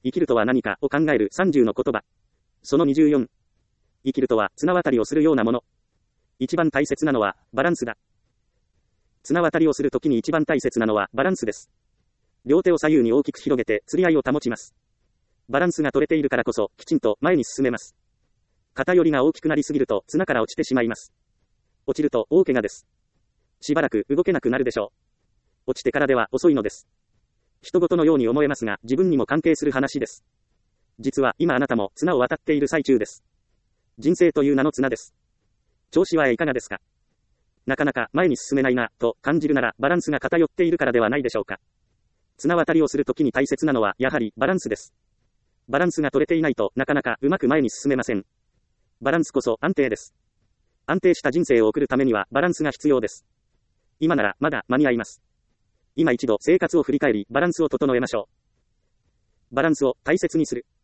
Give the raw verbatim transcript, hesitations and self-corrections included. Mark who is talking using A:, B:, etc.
A: 生きるとは何かを考えるさんじゅうの言葉。そのにじゅうよん。生きるとは綱渡りをするようなもの。一番大切なのはバランスだ。綱渡りをするときに一番大切なのはバランスです。両手を左右に大きく広げて釣り合いを保ちます。バランスが取れているからこそきちんと前に進めます。偏りが大きくなりすぎると綱から落ちてしまいます。落ちると大怪我です。しばらく動けなくなるでしょう。落ちてからでは遅いのです。人事のように思えますが自分にも関係する話です。実は今あなたも綱を渡っている最中です。人生という名の綱です。調子はいかがですか？なかなか前に進めないなと感じるならバランスが偏っているからではないでしょうか。綱渡りをするときに大切なのはやはりバランスです。バランスが取れていないとなかなかうまく前に進めません。バランスこそ安定です。安定した人生を送るためにはバランスが必要です。今ならまだ間に合います。今一度生活を振り返りバランスを整えましょう。バランスを大切にする。